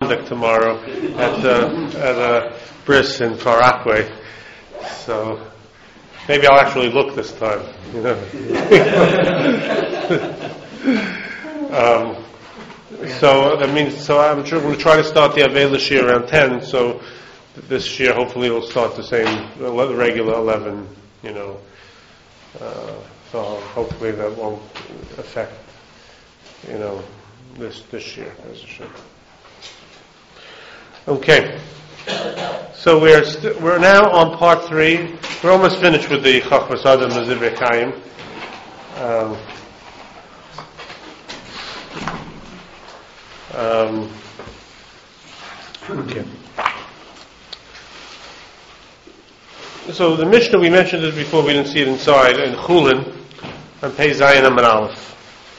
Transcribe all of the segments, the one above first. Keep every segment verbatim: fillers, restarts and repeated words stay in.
Chanukah tomorrow at uh, at a bris in Far Rockaway. So maybe I'll actually look this time. You know. um, so I mean, so I'm sure we'll try to start the Avela Shir around ten. So this year, hopefully, it'll start the same, the regular eleven. You know. Uh, so hopefully that won't affect, you know, this this year as it should. Okay, so we're st- we're now on part three. We're almost finished with the Chachmas Adam Mazivre Chaim. Um, um, okay. So the Mishnah, we mentioned it before, we didn't see it inside, in Chulin, on Pei Zayin Amud Aleph.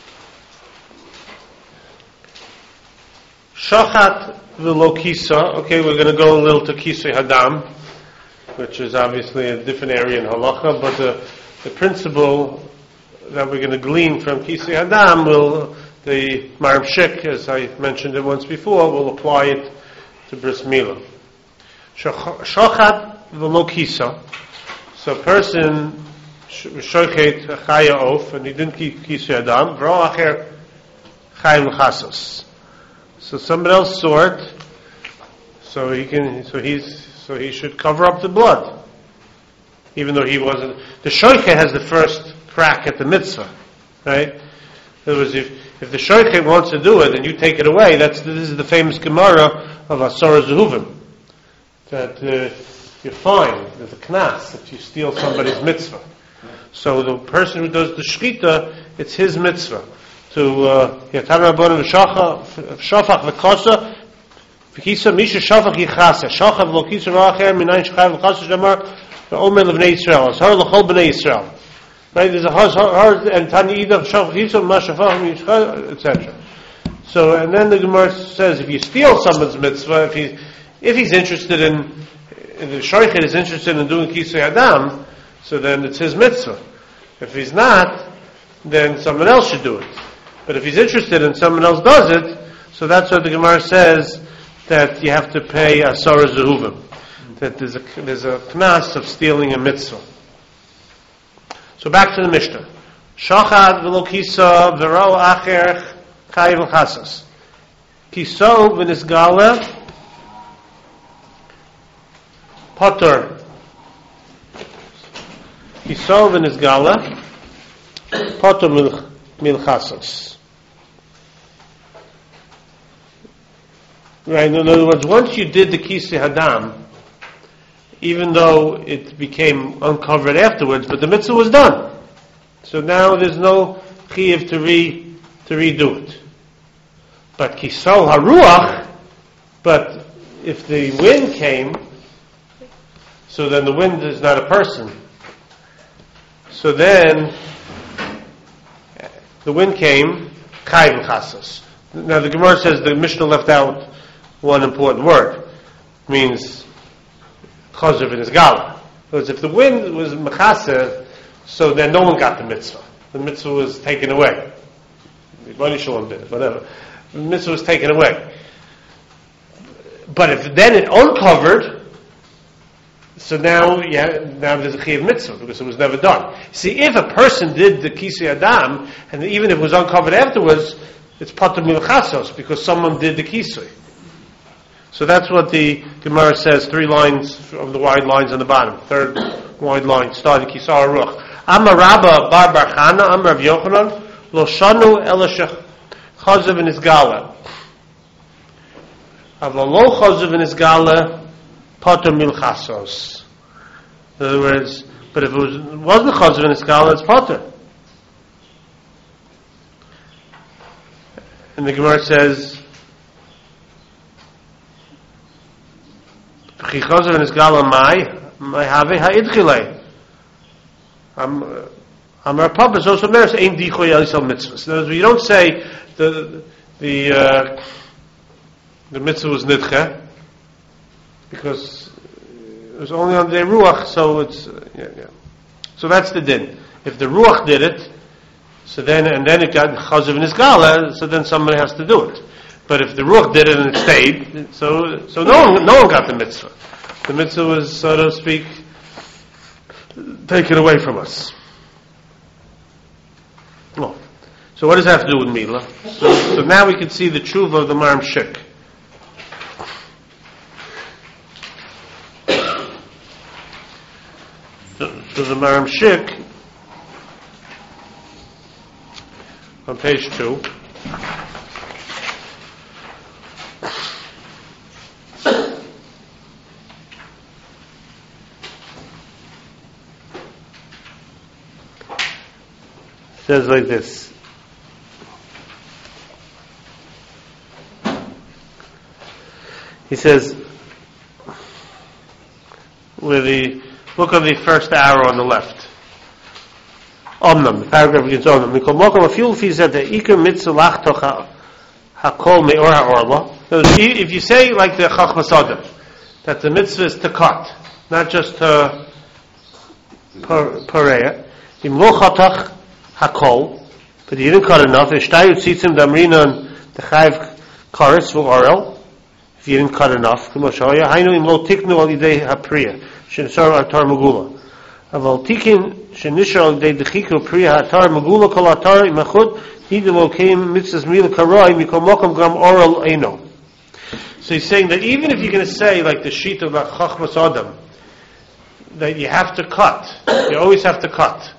Shachat v'lo kisa. Okay, we're going to go a little to Kisei Hadam, which is obviously a different area in Halacha, but the, the principle that we're going to glean from Kisei Hadam will, the Maram Shik, as I mentioned it once before, will apply it to Bris Milah. Shachat v'lo kisa. So a person shochet a chaya off, and he didn't keep Kisei Hadam, v'ro acher chayim l'chassos. So somebody else saw it, so he can, so he's, so he should cover up the blood, even though he wasn't. The shochet has the first crack at the mitzvah, right? In other words, if if the shochet wants to do it and you take it away, that's this is the famous Gemara of Asara Zehuvim, that uh, you're fine. There's a knas if you steal somebody's mitzvah. So the person who does the shchita, it's his mitzvah to Yatan Rabbanim Shafach v'Kosa v'Kisa Misha Shafach Yichasa Shafach v'Lo Kisa V'Acher Minayin Shchav v'Chasa Shamar v'Omer L'Vnei Yisrael Ashar L'Chol B'nei Yisrael. Right? There's a hard and Tani Ida Shafach Kisa Ma Shafach Yishcha, et cetera. So and then the Gemara says if you steal someone's mitzvah, if he if he's interested in, if the shochet is interested in doing Kisei Hadam, so then it's his mitzvah. If he's not, then someone else should do it. But if he's interested and someone else does it, so that's what the Gemara says, that you have to pay Asara Zehuvim. That there's a, there's a knas of stealing a mitzvah. So back to the Mishnah. Shachad v'lo kisa v'ro acher chayiv l'chasas. Kiso v'nisgala potter. Kiso v'nisgala potter milchasas. Right, in other words, once you did the Kisei Hadam, even though it became uncovered afterwards, but the mitzvah was done. So now there's no chiyuv to re to redo it. But Kisol Haruach, but if the wind came, so then the wind is not a person. So then the wind came, Chayiv L'Chassos. Now the Gemara says the Mishnah left out one important word. It means Chazav in his gala. Because if the wind was Mechaseh, so then no one got the mitzvah. The mitzvah was taken away. The Bani Shalom did it, whatever. The mitzvah was taken away. But if then it uncovered, so now yeah, now there's a Chiyav mitzvah because it was never done. See, if a person did the Kisei Hadam, and even if it was uncovered afterwards, it's Patur Milchassos because someone did the Kisei. So that's what the Gemara says, three lines of the wide lines on the bottom. Third wide line, starting Kisar Ruch. Amar Rabba Bar Bar Chana, Amar Rav Yochanan, Lo Shanu Ela Chazav in his gala. Avla Lo Chazav in his gala, Patur Milchassos. In other words, but if it was, wasn't Chazav in his gala, it's Patur. And the Gemara says, Chichazav in his gala mai, mai have ha'idchilei. I'm, I'm our papa, so some there's ein dichoy elisal mitzvahs. In other words, you don't say the, the, uh, the mitzvah was nidche, because it was only on the ruach, so it's, uh, yeah, yeah. So that's the din. If the ruach did it, so then, and then it got chazav in his gala, so then somebody has to do it. But if the ruach did it and it stayed, so so no one no one got the mitzvah. The mitzvah was, so to speak, taken away from us. Oh. So what does that have to do with Mila? So, so now we can see the tshuva of the Maram Shik. So, so the Maram Shik on page two. Says like this. He says, with the look on the first arrow on the left. Omnam, the paragraph begins Omnam. Mikol mokom afil fi zeh the ikar mitzvah lachtoch hakol meor ha'orla. If you say like the Chachmas Adam, that the mitzvah is to cut, not just to pareya. Im lo chatach hakol, but you didn't cut enough. Ishtayu tzitzim damrinan the chayv karetz v'orel. If you didn't cut enough, hainu im lo tiknu al yidei hapriya shenisar atar megula. Aval tikin shenisar al yidei dechiku priya atar megula kol atar imachud hidi lo keim mitzvahs mila karoi mikol mokom gam oral eino. So he's saying that even if you're going to say like the sheet of Chachmas Adam, that you have to cut, you always have to cut.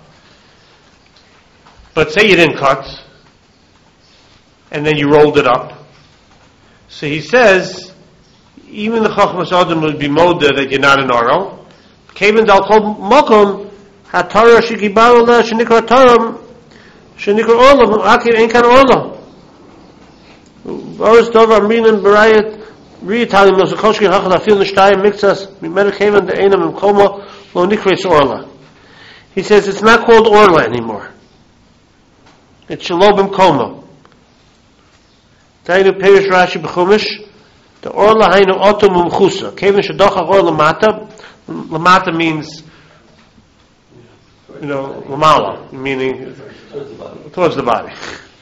But say you didn't cut, and then you rolled it up. So he says, even the Chachmas Adam would be moda that you're not an oral. Kevin dal kol mokom hatara shikibaru la shenikra taram shenikra olam akir ein kan olam. Oris dov amrinan barayat riyatalim no zakoshki hachad afil nishtayim mixas mimer kevin de einam im koma lo nikres orla. He says it's not called orla anymore. It's shalobim koma. Tainu perish Rashi b'chumish. The orla hainu otum umchusa. Kevin shadochach or lamata. Lamata means, you know, lamala, meaning towards the body.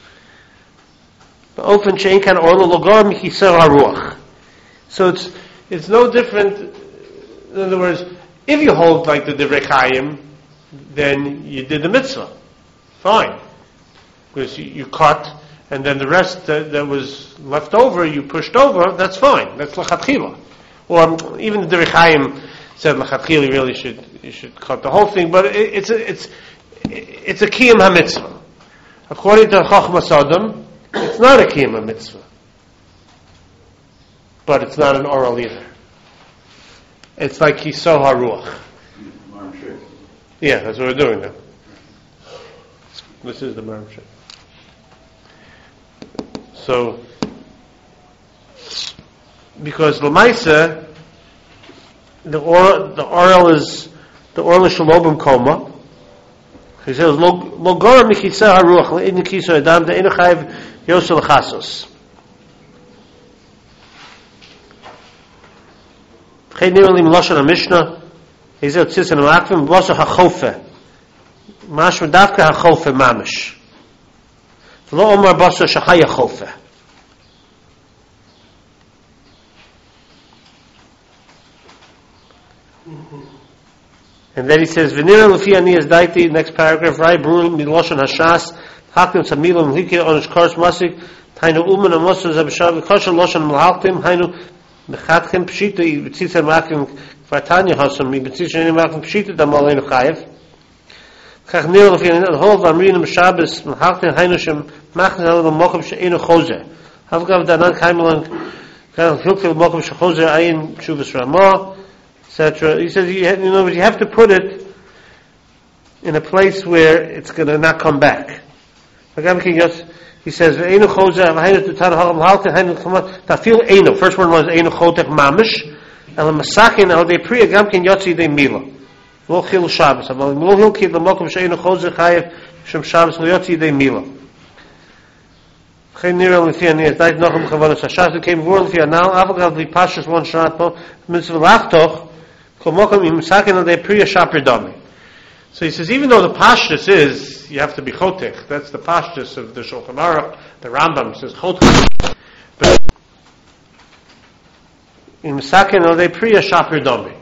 But often shein kan orla logor michiser haruach. So it's it's no different. In other words, if you hold like the Divrei Chaim, then you did the mitzvah, fine, because you, you cut. And then the rest that, that was left over, you pushed over, that's fine. That's l'chatchila. Or even the Divrei Chaim said l'chatchila, you really should, you should cut the whole thing. But it, it's a, it's, it's a kiyum ha-mitzvah. According to Chachmas Adam, it's not a kiyum ha-mitzvah. But it's not an oral either. It's like kiso haruach. Yeah, that's what we're doing now. This is the Maram Shik. So, because Lamaisa, the oral, the oral is the oral is shalobim koma. He says lo gor michisa haruach le'in kiso adam de'enu chayv yosel chasos. Chay nirim lashon haMishnah. He says tzitz and makvim b'lashon hachofe. Mashma davka hachofe mamish. Lo omar basa shachaya chofe. And then he says, "V'nira l'fi ani es daiti." Next paragraph, Rai Brul miloshan hashas hakim samilum hikir onish kars masik hainu umen amosu zabishav kosher loshan malhaltim hainu mechatchem pshita yitzitzer makim kvartanya hasam yitzitzer makim pshita damalenu chayev. Kach nira l'fi ani hol v'amrinim shabbos malhaltim hainu shem machnes al mokum she'enu chozer havgav danan kaimelang kan hilkel mokum shechozer ayin shuvas ramah, et cetera. He says, you, have, you know, you have to put it in a place where it's going to not come back. He says, "Einu chozer v'hainu tutar ha'am halten hainu kama tafil einu." First one was einu chotek mamish, el masakin al de priya gam ken yotzi de mila. Lo chil Shabbos, aval lo hil ki l'mokum she'einu chozer chayev shem Shabbos lo yotzi de mila. Geen nira l'fi ani es dait nochem chavanos hashas who came vor l'fi anal avagav li pashas one shot po mitzvah lachtoch kol mokum im masakin al de priya shaper dami. So he says, even though the pashtus is, you have to be chotek, that's the pashtus of the Shulchan Aruch, the Rambam says chotek, but in Misakin Odei Priya Shapir Domi.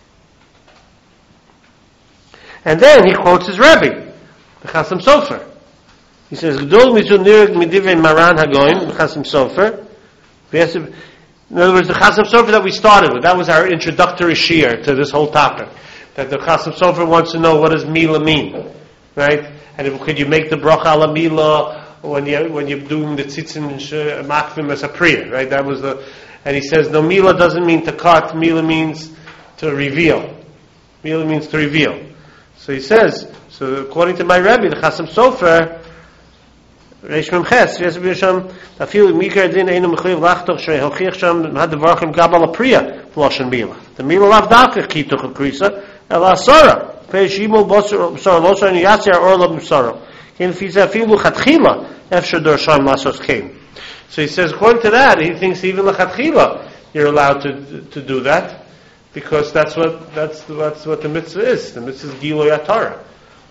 And then he quotes his Rebbe, the Chasam Sofer. He says, Gdol Mizu Nirig Midivrei Maran Hagoyim, the Chasam Sofer. In other words, the Chasam Sofer that we started with, that was our introductory shiur to this whole topic. That the Chasam Sofer wants to know what does Mila mean, right? And if, could you make the bracha ala Mila when you when you're doing the tzitzin makvim as a prayer, right? That was the, and he says no, Mila doesn't mean to cut. Mila means to reveal. Mila means to reveal. So he says, so according to my Rebbe, the Chasam Sofer, Reish Mem Ches, yes, we sham afil mikar din einu mechuyev lachtoch shrei hochiach sham had the varchim gabal apriya v'loshen Mila. The Mila lav dafka kituch krisa el asara. Peishimol bosar bosar losar and yatzir or lav bosar. Ken fiza afilu chatchila efshar dorsham lasos came. So he says, according to that, he thinks even lachatchila you're allowed to to do that because that's what that's that's what the mitzvah is. The mitzvah is gilui atara.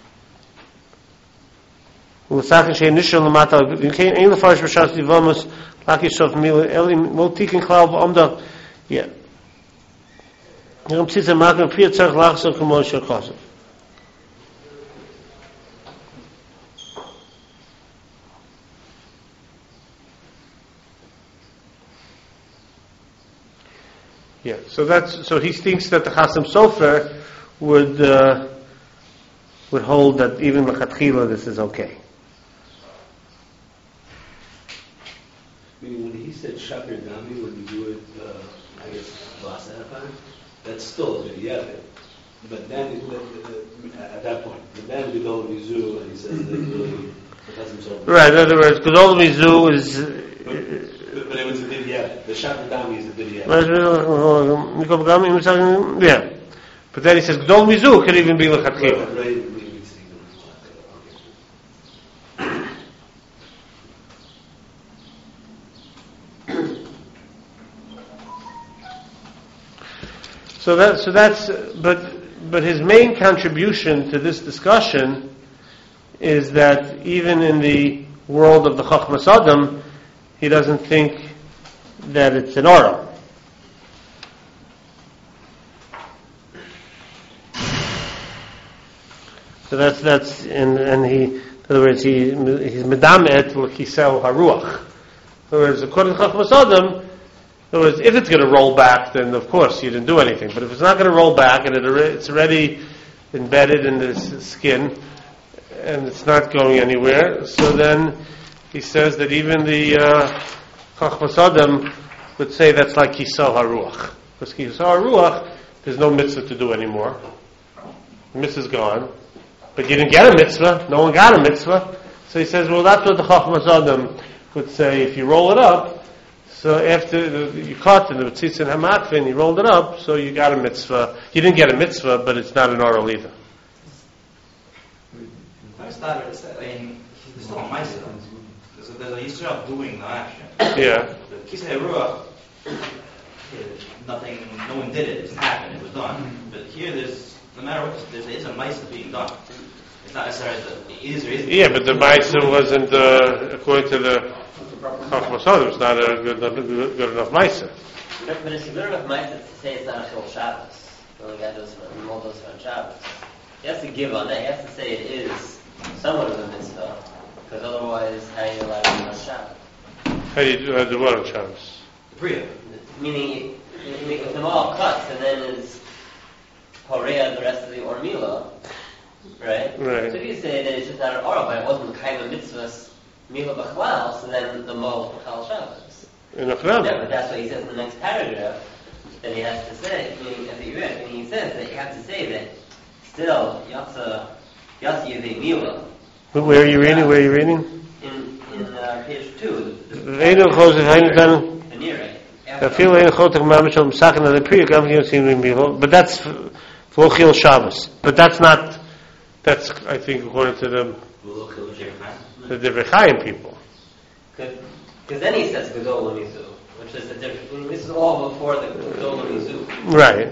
ולסחר שנשאר למטה, וכן אין לפרש בשעת דיבומוס, לקי סוף מילה, אלי מולתיקן כלל בעומדה, יא. גם פציצה מקם, פי צריך לחסר כמו של חוסף. Yeah, so that's, so he thinks that the Chasam Sofer would, uh, would hold that even l'chatchila this is okay. Meaning when he said Shapir Dami, when you do it, uh, I guess, last Erepan, that's still a B'diavad. But then, it, uh, at that point, but then we go to Mizu and he says that really, it doesn't so. Right, in other words, Gedol Mizu is. But, but it was a B'diavad. The Shapir Dami is a B'diavad. Yeah. But then he says Gedol Mizu could even be l'chatchila. Right. So that, so that's, but, but his main contribution to this discussion is that even in the world of the Chachmas Adam, he doesn't think that it's an aura. So that's, that's, and, and he, in other words, he, he's medamet l'kisel haruach. In other words, according to Chachmas Adam, in other words, if it's going to roll back, then of course you didn't do anything. But if it's not going to roll back and it, it's already embedded in the skin and it's not going anywhere, so then he says that even the uh, Chachmas Adam would say that's like Kisah HaRuach. Because Kisah HaRuach, there's no mitzvah to do anymore. The mitzvah's gone. But you didn't get a mitzvah. No one got a mitzvah. So he says, well, that's what the Chachmas Adam would say. If you roll it up, so after the, you cut and the tzitzin hamakvin, you rolled it up, so you got a mitzvah. You didn't get a mitzvah, but it's not an oral either. I started, I mean, there's still a ma'aseh. There's a, there's a history of doing the action. Yeah. The kisei ruach, nothing, no one did it. It just happened. It was done. But here, there's no matter what, there is a ma'aseh being done. It's not necessarily that it is or isn't. Yeah, but the ma'aseh wasn't uh, according to the Chachmas Adam. It's not a good, good, good enough ma'aseh. But, but it's a good enough ma'aseh to say it's not a shul Shabbos. The only guy does Moldos on Shabbos. He has to give on that. He has to say it is somewhat of a mitzvah, because otherwise, how are you allowed to do on Shabbos? How do you do, uh, do what on Shabbos? The priya. Meaning, if them all cuts, and then is Horea the rest of the Ormila, right? Right. So if you say that it's just not an oral, but it wasn't the kind of mitzvahs Mila B'chlal, so then the Mo is B'chal Shabbos. In a Chram. Yeah, but that's what he says in the next paragraph, that he has to say, meaning, as you read, he says that you have to say that still, Yatsa, Yatsa Yevei Mila. Where are you reading? Where are you reading? In, in uh, page two. The, the, Einu Chosek Hainu Tanu. the near right. I feel Einu Chotek Mamashal M'sakin Ad Priya Gav Yotzim Milo. But that's V'lochil Shabbos. But that's not. That's I think according to the the Divrei Chaim people. Because then he says Gedol Mizu, which is a different. This is all before the Gedol Mizu. Right.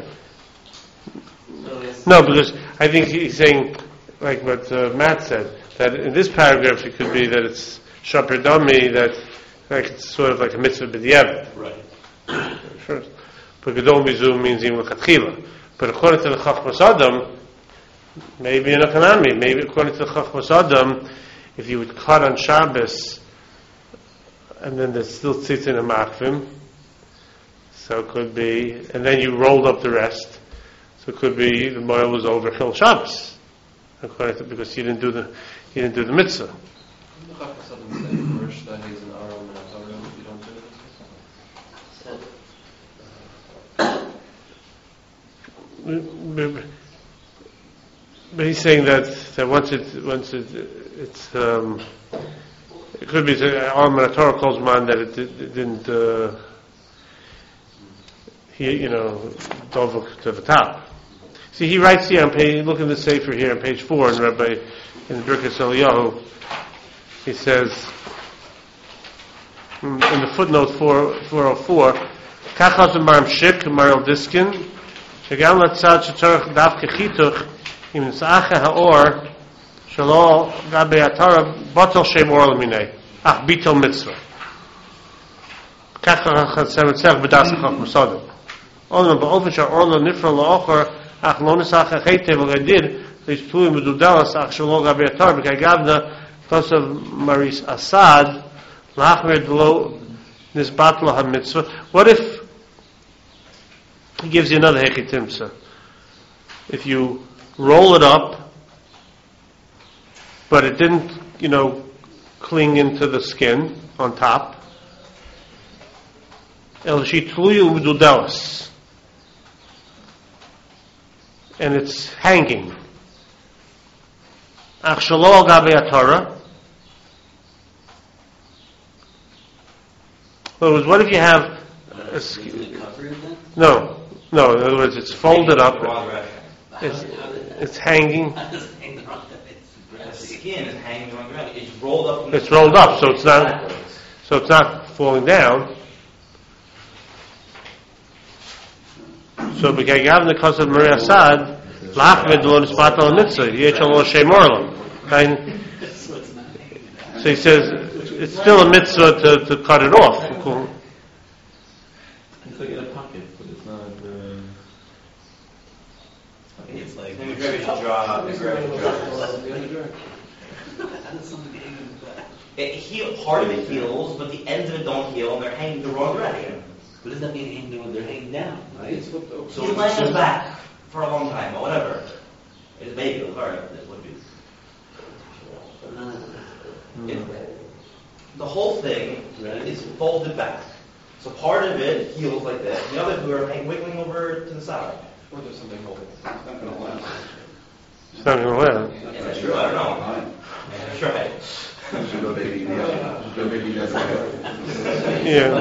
So No, because I think he's saying, like what uh, Matt said, that in this paragraph it could be that it's Shapir Dami, that like it's sort of like a mitzvah b'diavad. Right. First. But Gadol Mizu means even Chatchila. But according to the Chachmas Adam, maybe in a Kanami, maybe according to the Chachmas Adam, if you would cut on Shabbos, and then there's still tzitzin and makvim, so it could be, and then you rolled up the rest, so it could be the moil was over Chil Shabbos, according to, because you didn't do the you didn't do the mitzvah. But he's saying that, that once it once it it's um, it could be Alman Torah calls man that it, it, it didn't uh, he you know dove to the top. See, he writes here on page, look at the Sefer here on page four in Rabbi in Birkas Eliyahu. He says in the footnote four four oh four, Kachas Maram Shik Maral Diskin. שגם לצד שצורך דווקא חיתוך אם נצאחה האור שלא גבי התורה בוטל שם אור למיני אך ביטל מצווה ככה חצה מצח בדס החוק מסודם אולם באופן שהאור לא נפרע לאוחר אך לא נצאחה חיתב וגדיר להשפוי מדודלס אך שלא גבי התורה בכי גבנה תוסף מריס אסד להחמיר דלו נסבט לו המצווה. What if he gives you another hechitimsa? If you roll it up, but it didn't, you know, cling into the skin on top, el shitluyu ududelis, and it's hanging. Ach shelo gabe atara. In other words, what if you have a sk- no, no. In other words, it's folded up. It's it's hanging. The skin is hanging the wrong direction. It's rolled up. It's rolled up, so it's not. So it's not falling down. So because you have the cause of Maria Sad, lachmed lo nispat al mitzvah yechal lo shemorlam. So he says it's still a mitzvah to, to cut it off. It's like in a pocket, but it's not. Uh, It's like the gravity draw. The gravity draw. It heal, part of it heals, but the ends of it don't heal, and they're hanging the wrong direction. What does that mean hanging down? They're hanging down, right? So he's laying on his back for a long time, or whatever. It may be hard. It would be. It, the whole thing is folded back. So part of it heals like this. The other two are hang, wiggling over to the side. or there's something holding it. It's not going to last. It's not going to last. Yeah, that's true. I don't know. That's right. Should go baby. Yeah. Should go baby. That's right. Yeah.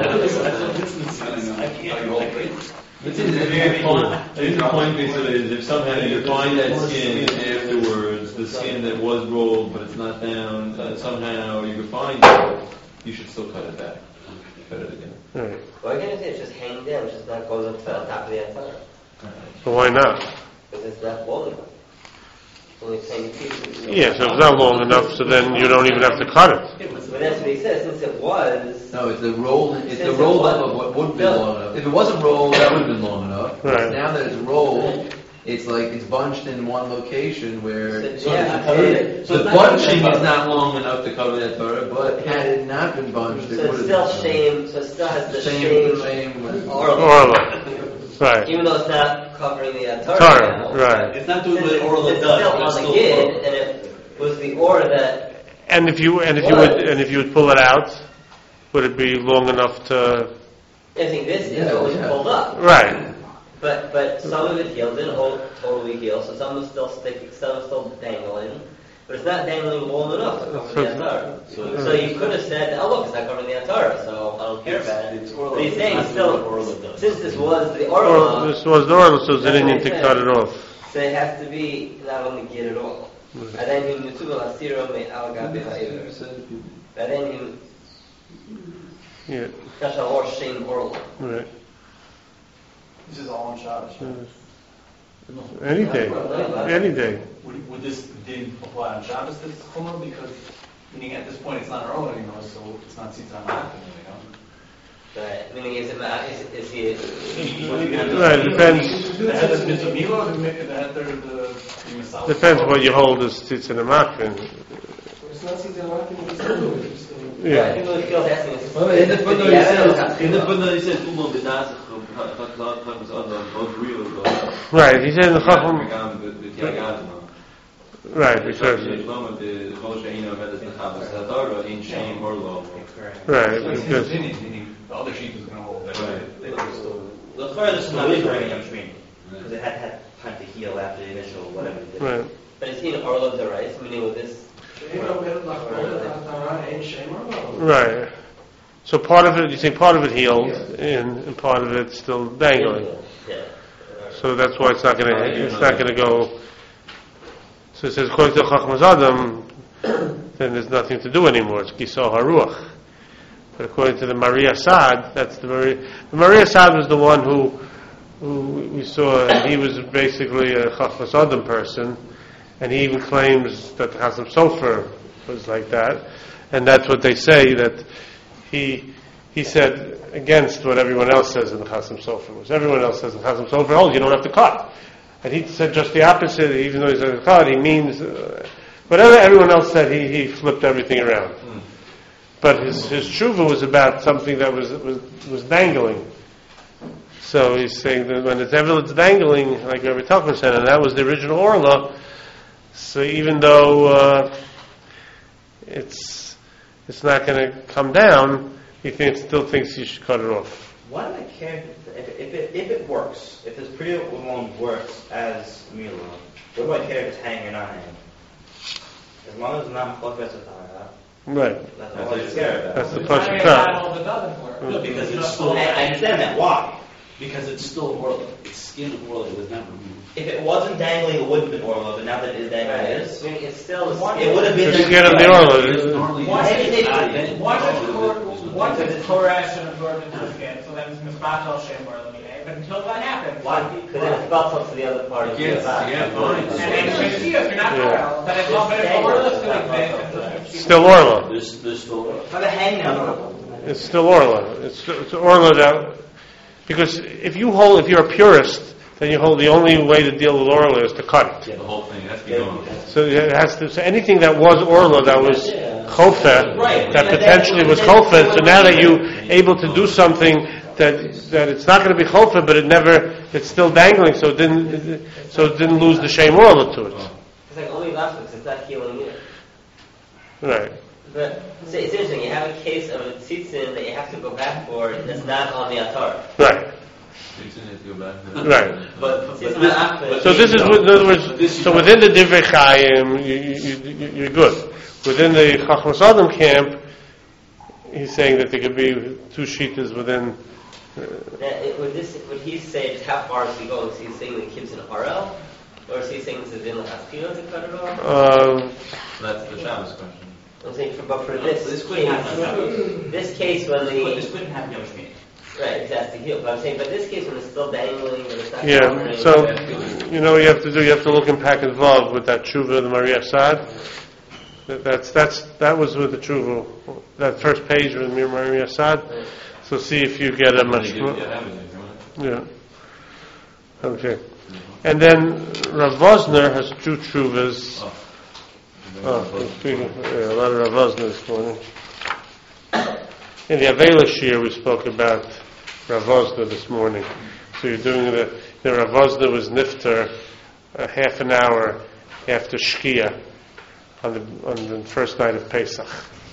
It's in the point. I think the point basically is if somehow you find that skin afterwards, the skin that was rolled but it's not down, uh, somehow you could find it, you should still cut it back. Cut it again. Right. Why can't I say it's just hanging down, it's just not goes up to the top of the antenna? So why not? Because it's not long enough. It's only tiny pieces. Yeah, so it's not long enough, so then you don't even have to cut it. But that's what he says, since it was... No, it's the roll. It's the Since roll it up was- of what would be No. long enough. If it wasn't rolled, that would have been long enough. But Right. now that it's rolled, it's like it's bunched in one location where So, yeah, so it- the bunching is not long enough to cover that Torah. But had it not been bunched, it So would it's have still been shame, so it still has the Same, shame, same. Orla. Orla. Right. Even though it's not covering the uh, Torah. Torah, now, right. It's not doing Since what Orla it's does. still but on it's the still gid, Orla. and it was the Orla that... And if you and if you would and if you would pull it out, would it be long enough to? I think this is Yeah, what was yeah. pulled up. Right. But but some of it healed, didn't hold, totally heal, so some is still sticking, some is still dangling. But it's not dangling long enough to cover the Atara. So- So you could have said, oh look, it's not covering the Atara, so I don't care about it. It's Orla. But he's saying It's not still, doing what Orla does. since this was the Or Orla, this was the order, so they That's didn't what need to he cut said. it off. so it has to be not only get it all. And then you nutubel asiro me al gabi ha'iver. And then you Yeah. kasha or shame orla. Right. This is all on Shabbos. Any day. Any day. Would, would this din apply on Shabbos, this chumrah? Because, meaning at this point it's not our own anymore, so it's not Tzitzan Ma'atim, you know? Right. Meaning, is it ma- is, is he? Right, depends. The head of Mitzvah Milo, the head of the the Masala. Depends what you hold as tzitz in a makvin. It's not tzitz in a makvin, it's still doing it. Yeah. People feel asking is Well, in the footnote he says, in the but footnote he said, "Umo b'nasach chachmas adam od real go." Right, he said in the Chacham. Right, because. Right, So his because. opinion, meaning the other sheep is going to hold that. Right. They were still. The Torah is not referring to Yom Shmini because it had had time to heal after the initial whatever it did. Right. But is he an Orlov the rice? Meaning with this. Right. So part of it, you say part of it healed, and, and part of it still dangling. Yeah. So that's why it's not going to, it's not going to go. So it says according to Chachmas Adam, then there's nothing to do anymore. It's Gisah Haruach. But according to the Maria Sad, that's the Maria. The Maria Sad was the one who, who we saw. He was basically a Chachmas Adam person, and he even claims that the Chasam Sofer was like that, and that's what they say that he he said against what everyone else says in the Chasam Sofer. Was everyone else says in the Chasam Sofer, oh, you don't have to cut, and he said just the opposite. Even though he said cut, he means uh, whatever everyone else said. He he flipped everything around. Mm. But his his tshuva was about something that was was was dangling. So he's saying that when it's ever it's dangling, like Rabbi Tuchman said, and that was the original Orla. So even though uh, it's it's not going to come down, he thinks, still thinks you should cut it off. Why do I care if, if, if, it, if it works? If this Priya one works as Mila, what do I care if it's hanging or not hanging? As long as it's not close to the Right. that's all I care about. That's the Why Pasha is Prat. that all that doesn't work? No, because it's still, I, I understand that. Why? because it's still Orla. It's skin of Orla. It was not removed. If it wasn't dangling, it wouldn't have been Orla, but now that it is dangling, Right. it It's, is. I mean, it's still. It would have been The skin of the Orla. Normally, Why it's is it- not then- Why does Oh, Torah, the- the- once it's Torah should absorb into the skin, so then it's Mizbach Shem or Lamine. But until that happens, Why? Because then it's built up to the other part of the Yes, body. yeah, fine. and then you're going to see us, you're not Yeah. Torah. But it's not, but it's Orla still exists. and just- Still Orla. There's, there's still Orla. How to hang now? It's still Orla. It's, it's Orla that, because if you hold, if you're a purist, then you hold the only way to deal with Orla is to cut it. The whole thing has to be gone. So it has to. So anything that was Orla that was Chofet, Right. that potentially was Chofet. So now that you able to do something that that it's not going to be Chofet, but it never, it's still dangling. So it didn't. It, so it didn't lose the Shem Orla to it. It's like only last week, it's not healing it. Right. But so it's interesting. You have a case of a tzitzin that you have to go back for that's not on the atar. Right. It's in it, go back to that. Right. But, but, It's but not- this, but So this is, in other words, This you so know. within the Divrei Chaim, you, you, you, you're good. Within the Chachmas Adam camp, he's saying that there could be two shittas within. Uh, Now, it, would this would he say just how far is he going? Is he saying that Kim's an R L, or is he saying this is in the Haspino to cut it off? uh, That's the Shabbos question. I'm saying, for, but for this, This couldn't happen. this case when This the couldn't happen Yom Shmini. right, it has to heal. But I'm saying, but this case when it's still dangling, when it's not yeah, covering, so, you know what you have to do? You have to look in Packet Vav with that tshuva of the Maria Sad. That, that's, that's, that was with the tshuva, that first page with Mir Maria Sad. So see if you get a much Yeah, more. have it if you want. Yeah. Okay. And then Rav Vosner has two tshuvas. Oh, he's speaking, yeah, a lot of Rav Vosner this morning. In the Avela Shir we spoke about Rav Vosner this morning. So you're doing the, the Rav Vosner was nifter uh, half an hour after Shkia on the on the first night of Pesach.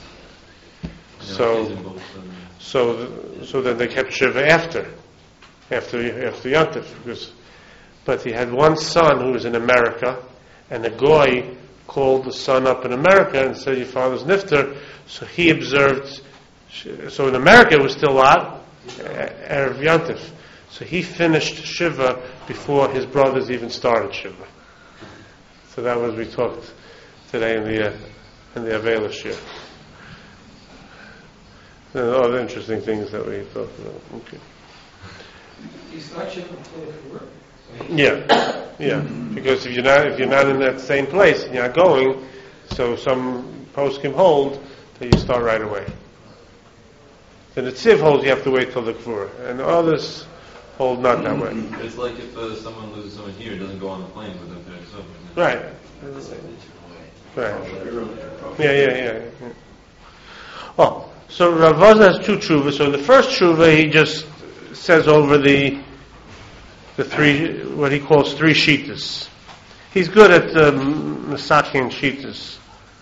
So. So, th- so then they kept Shiva after, after after Yontif, because, but he had one son who was in America, and the goy called the son up in America and said, "Your father's nifter." So he observed. So in America it was still Lot, erev Yontif. So he finished Shiva before his brothers even started Shiva. So that was we talked today in the uh, in the Avela Shir. And other interesting things that we talked about. Okay. You start shipping before the Yeah, yeah. Because if you're not if you're not in that same place and you're not going, so some post can hold that you start right away. The Netziv holds you have to wait till the Kfura, and others hold not that way. It's like if uh, someone loses someone here, it doesn't go on the plane with them. So, Right. Right. Yeah, yeah, yeah. yeah. Oh, so Rav Wosner has two tshuvas. So the first tshuva, he just says over the the three, what he calls three shitas. He's good at um, Masakin shitas.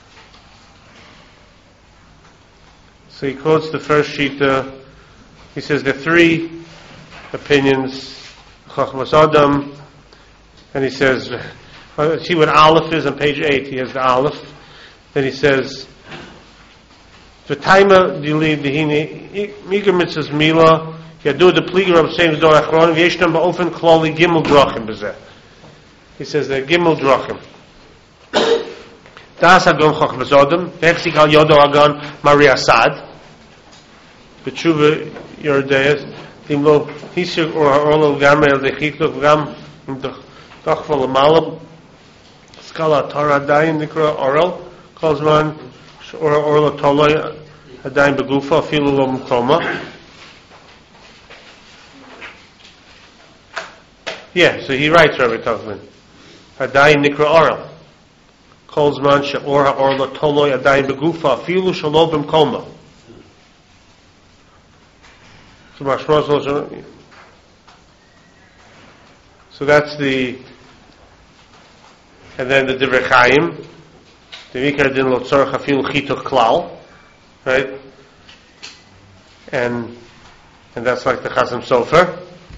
So he quotes the first shita. He says the three opinions, Chachmas Adam, and he says, see what Aleph is on page eight. He has the Aleph. Then he says, "V'taima dili dihini miger mitzvahs mila yadu de pliger of same dor achron v'yeshnam ba'ofen klali gimel drachim b'zeh." He says there gimel drachim. Das Hagon Chachmas Adam v'echzik al yodo Hagon Maria Sad b'tshuva Yordeas timlo hisig or ha'orlo gamre al dechitlo v'gam d'chval amalam skala Torah dayin nikra oral kozman or orlo toloy hadayin begufa afilu lo mkoma. Yeah, so he writes, Rabbi Tuchman, hadayin nikra oral kozman she'or ha'orlo toloy hadayin begufa afilu shalo b'mkoma. So that's the, and then the Divrei Chaim, the Mikar Din Lo Tzorach Afilu Chituch Klal, right? And and that's like the Chasam Sofer.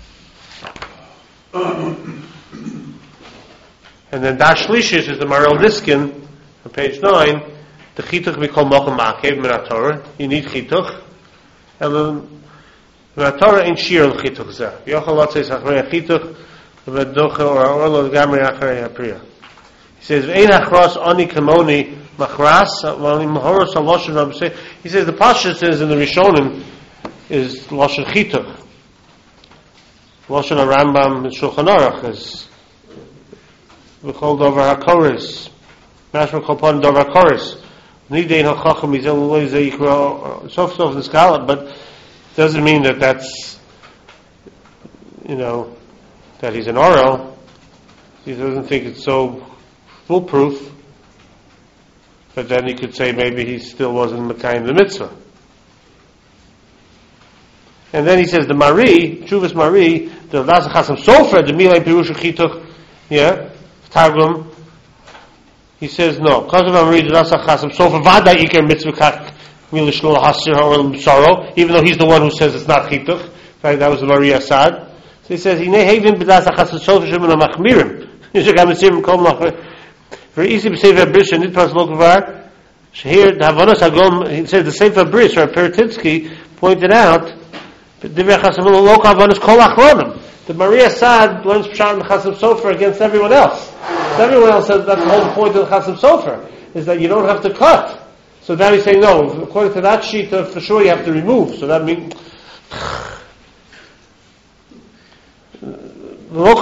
And then Dash Lishis is the Maral Niskin on page nine. The Chituch Mikol Mocham Ma'akev Min HaTorah. You need Chituch, and then the Torah ain't shir al chituch zeh. Yochel lot says achrei chituch v'doche or orlo gamri achrei hapriya. He says v'ein achras ani kamoni machras v'ani mahoros haloshen rabbi. He says the pasha says in the Rishonim is loshen chituch. Loshen Rambam in Shulchan Aruch is v'chol dover hakoris. Mashma kolpon dover hakoris. Nidein hachacham izel loy zeh yikra sof sof niskala, but doesn't mean that that's, you know, that he's an oral. He doesn't think it's so foolproof. But then he could say maybe he still wasn't Mekayim the mitzvah. And then he says the Mari, Chuvas Mari, the Lasa Chasam Sofer, the Milay Pirusha Chituch, yeah, Targum, he says no. Because of Mari, the Lasa Chasam Sofer, Vada Iker Mitzvah Kach, even though he's the one who says it's not chituch. Right, that was the Maria Sad. So he says, "Hine havin b'das achas tzolf shem na machmirim." Yishak hamitzim kol machmir. For easy b'sefer bris and nitpas lo kvar. Here the Havanas Hagom. He said the Sefer Bris or Peretitsky pointed out. Divrei Chasam lo Havanas kol achronim. The Maria Sad learns Pshat and Chasam Sofer against everyone else. So everyone else says that's the whole point of the Chasam Sofer is that you don't have to cut. So now he's saying, no, according to that sheet, uh, for sure you have to remove. So that means... The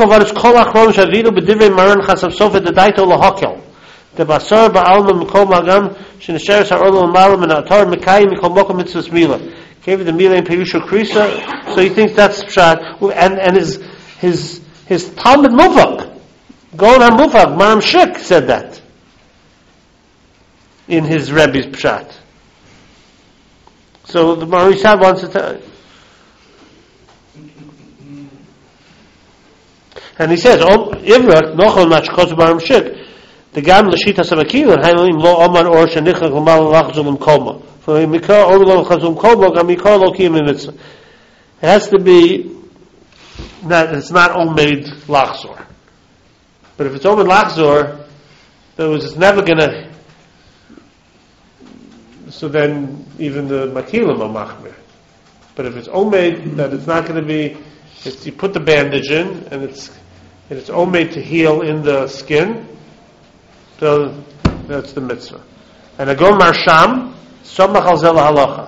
basar ba'alma mikol magam shenisheres ha'orlo u'malam and ha'atar mekayim mikol mokom mitzvahs mila. Gave the mila in Perusha Krisa, so he thinks that's pshat. And and his his his Talmud Mufak, Gaon HaMufak, Maram Shik said that in his Rebbe's pshat. So the Marisha wants to tell. And he says, "Oh, Ivrak nochol machkos Maram Shik." The gam l'shita savakilu and ha'ilim lo oman or shenichak l'mal l'achzul l'mkolma. For mikar or lo l'chazul l'mkolma, gam mikar lo kiyim l'mitzvah. It has to be that it's not omed lachzor. But if it's omed lachzor, then it's never gonna. So then even the makilim are machmir. But if it's omed, that it's not going to be. It's, you put the bandage in, and it's and it's omed to heal in the skin. So that's the mitzvah. And Agom Marsham, Somach al Zel Halacha.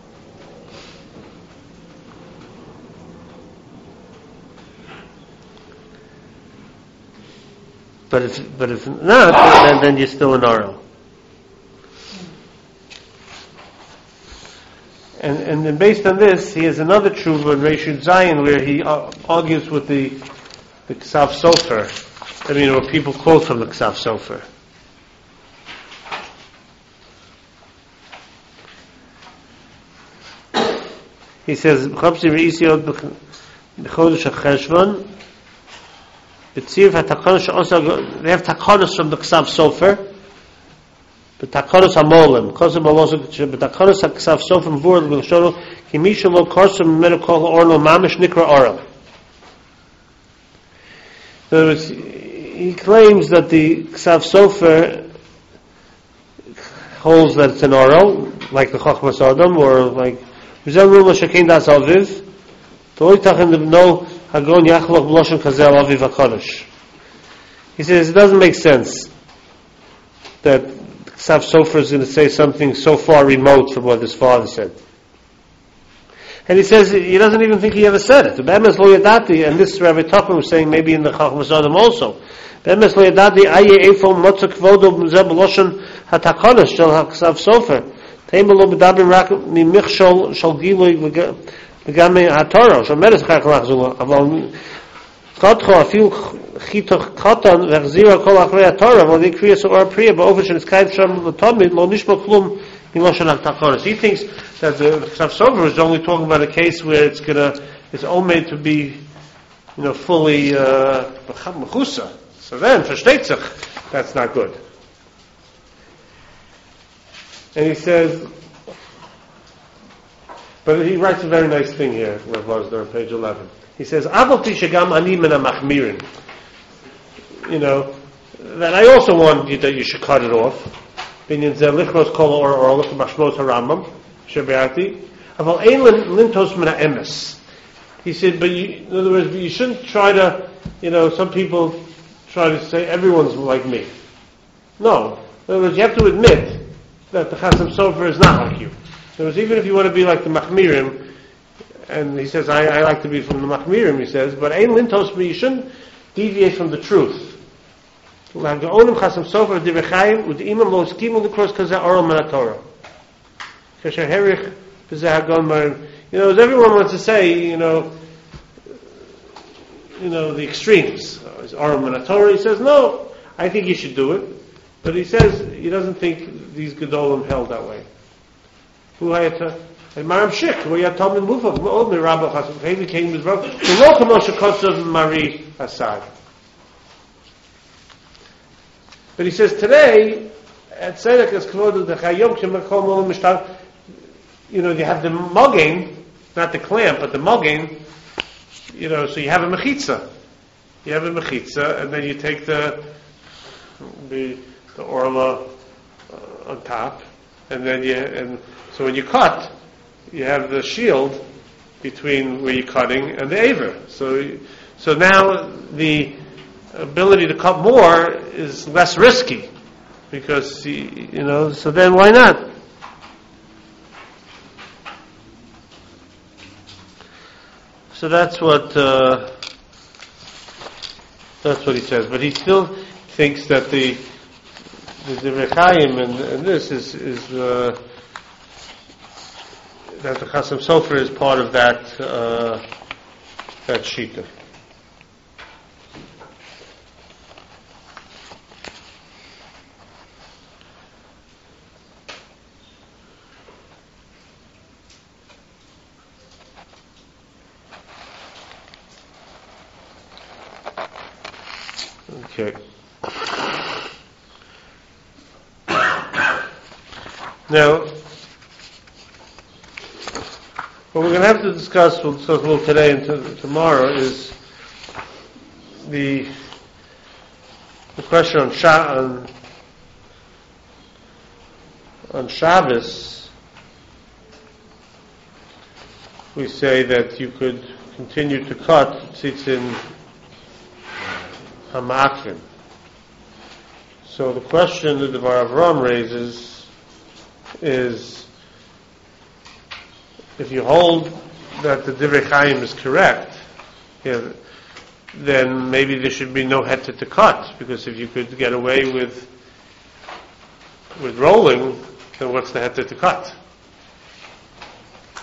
But if but if not, then, then you're still an oral. And, and then based on this, he has another tshuva in Reshut Zion where he uh, argues with the, the Ksav Sofer. I mean, or people quote from the Ksav Sofer. He says, "Chapsi reisiot b'chodesh ha'cheshvan, b'tziv ha'takanos also they have takanos from the Ksav Sofer, but takanos hamolim. Kosim also b'takanos ha'Ksav Sofer v'ur l'shono kimisha lo korsim menu kol orlo mamish nikra oral." In other words, he claims that the Ksav Sofer holds that it's an oral, like the Chochmas Adam, or like no Hagon Yachlach B'Loshen Kazel Aviv HaKadosh. He says it doesn't make sense that Ksav Sofer is going to say something so far remote from what his father said. And he says he doesn't even think he ever said it. Be'emes lo yadati, and this Rabbi Topman was saying maybe in the Chachmas Adam also. Be'emes lo yadati aye efo motza kvodo b'zeh b'loshen ha'takanos shel ha'Ksav Sofer. Teim lo b'dabim rak mimichshol shel gilui l'gamei ha'torah. Shel meres chak lachzula. Aval chotcho afil chitoch katan v'chzira kol achrei ha'torah v'lo dikriya so or priya ba'ofen shen iskayv sham l'tomid lo nishma klum miloshen ha'takanos. He thinks that the Ksav Sofer is only talking about a case where it's gonna, it's all made to be, you know, fully mechusa. Uh, so then, versteht sich, that's not good. And he says, but he writes a very nice thing here, Rav Wosner, on page eleven. He says, "Aval pi shegam ani min ha'machmirin." You know, that I also want you that you should cut it off. Binyan zeh lichros kol or or look mashmos harambam. He said, but you, in other words, you shouldn't try to, you know, some people try to say everyone's like me. No. In other words, you have to admit that the Chasam Sofer is not like you. In other words, even if you want to be like the Machmirim, and he says, I, I like to be from the Machmirim, he says, but Ein Lintos, but you shouldn't deviate from the truth. Like the Onim Chasam Sofer, Divrei with the Imam Lo Skimu L'Kros Kazeh Oral Manatorah. You know, as everyone wants to say, you know, you know, the extremes. Is Aram and Torah? He says, no, I think you should do it. But he says he doesn't think these Gedolim held that way. Who had to, and Maram Shik, who had told me, move up, all the Rabbi Chasam, he came with Rav, the local Moshe Kotzav Mari Asad. But he says today, at Tzedek as Kavod the Chayom Shemakom Olam Mishtav, you know, you have the mugging, not the clamp, but the mugging, you know, so you have a mechitza. You have a mechitza, and then you take the the, the orla uh, on top, and then you, and so when you cut, you have the shield between where you're cutting and the aver. So, so now the ability to cut more is less risky, because, you know, so then why not? So that's what uh, that's what he says. But he still thinks that the the Divrei Chaim and, and this is is uh, that the Chasam Sofer is part of that uh, that shita. Okay. Now, what we're going to have to discuss, we'll discuss a little today and t- tomorrow, is the the question on Sha- on, on Shabbos. We say that you could continue to cut tzitzin Hamakrim. So the question that the Var Avram raises is, if you hold that the Divrei Chaim is correct, yeah, then maybe there should be no heter to cut, because if you could get away with with rolling, then what's the heter to cut?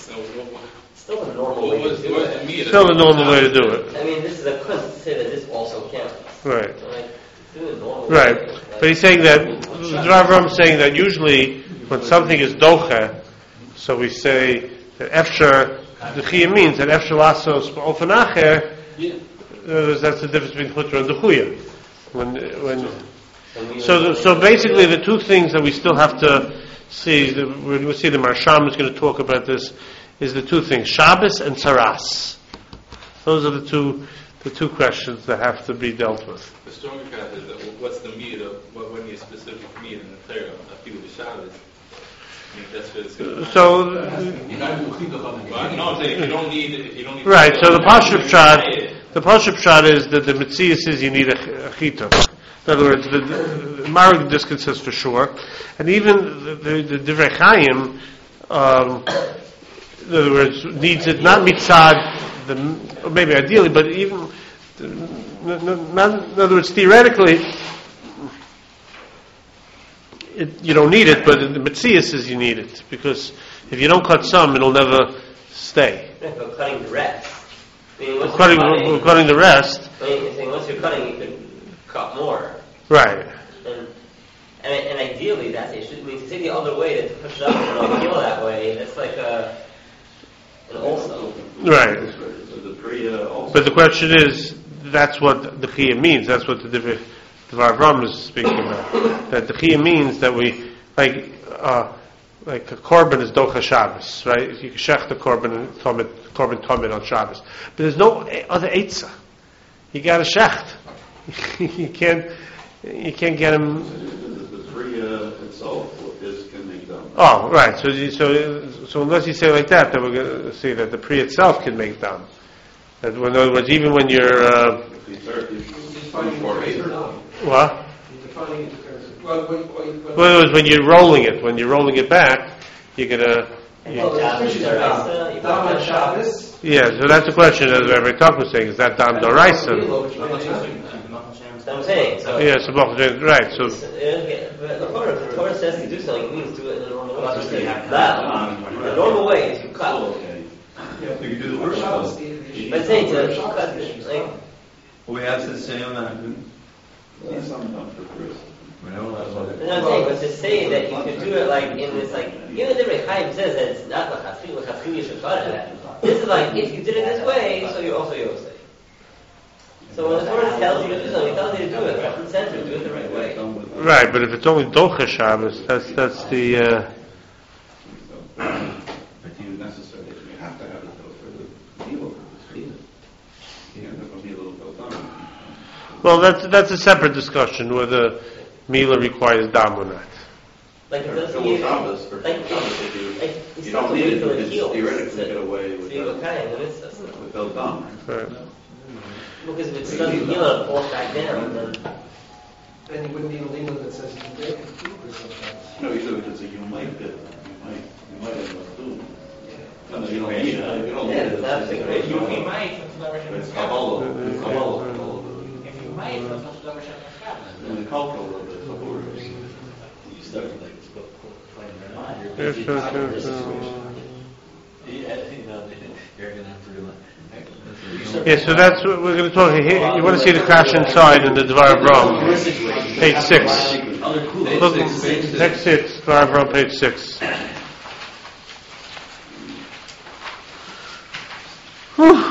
So what, what, Still the normal what way was, to do what was the it. meat? Still the normal way to do it. I mean, this is a kunst to say that this also counts. Right. So, like, do the normal Right. way. Like, But he's saying that, the Rav Ram is saying that usually when something is docha, so we say that efshar, the chiyah means that efshar lasos ba'ofen acher, uh, that's the difference between chutra and the chuya. When, when, so, the, so basically the two things that we still have to see, the, we're going to see the Marsham is going to talk about this, is the two things, Shabbos and Tzaras. Those are the two, the two questions that have to be dealt with. The stronger path is that what's the meat of what when you specific meat in the Torah? I feel the Shabbos. I think that's what it's going to So, Well, no, I'm saying if you don't need, if you don't need. right, so the Pashup Shad, the Pashup Shad is that the Metzias is you need a, a chita. In other words, the, the, the Marig discus says for sure, and even the, the, the Divrei Chaim, um, in other words, needs it not mitzad, the, or maybe ideally, but even, not, in other words, theoretically, it, you don't need it, but in the Metzias is you need it, because if you don't cut some, it'll never stay. Right, but cutting the rest. I mean, once Cutting, you're cutting, cutting the rest, I mean, you're saying once you're cutting, you could cut more. right. And, and, and ideally, that's it. Should, I mean, to take the other way, to push it up and like kill that way, that's like a, an also. Right. The Priya also. But the question is, that's what the Chiyah means. That's what the the Rav Ram is speaking about. That the Chiyah means that we, like, uh, like a korban is docha Shabbos, right? You can shech the korban and tomit, korban tomit on Shabbos. But there's no other eitzah. You got to shecht. you can't, you can't get him. The Priya itself, what this can make done. Oh, right. So, you- so, so unless you say like that, then we're going to see that the Pri itself can make dam. That, in other words, even when you're, uh, Defining the razor now. what? Defining it. Well, when, when, when, Well, it was when you're rolling it. When you're rolling it back, you're gonna. You, well, especially the Dam. Dam on Shabbos. yeah. So that's the question. As Rabbi Tuck was saying, is that dam doraisa? Which may not- That's what I'm saying. So, Yeah. So right. So it's- it- but the Torah, the Torah says to do something, it means do it in the normal way. Well, Just that's like what you have to that. do. The normal way is you cut. Okay. Yeah. You can do the For first Shabbos, one. the- the- But saying to for Shabbos, cut, the- like, We have to say on that. That's something done for Chris. We don't have to- you know what I'm saying? But to say that you could do it like in this, like, even the Divrei Chaim says that it's not like Chafil, like Chafil you should cut it. This is like, if you did it this way, so you also Yosef. So when the Torah tells you to do something, it tells you to do it left and center, do it the right way. right. But if it's only docha Shabbos, that's that's the. Uh, It's necessary. You have to have it though for the meal, for the feed. You have to meal will go down. well, that's that's a separate discussion whether Mila requires dam or not. Like, it For doesn't Phil even, Shabbos, for like, Phil Shabbos, if you, like, you you still don't have to need wait it, till you it can heals. theoretically to- get away to with be that. okay, and it's just, With Phil Dom. Right. because if it doesn't heal, it falls back down, then. Then you wouldn't need a lino that says you can take it too for some Shabbos. No, usually it's a you might get, you might, you might end up doing. Yeah. No, you don't need it, you don't need Yeah, it. that's a great If you It's might, it's never It's Shem Kabbalah, it's Kabbalah. If you might, it's never Shem And the cultural of the Kabbalah. You start like this book, playing their mind. Yes, yes, yes, yes. Yeah, so that's what we're going to talk here. You want to see the crash inside in the Dvar of Rome, page six. Look, text six, Dvar of Rome, page six. Whew.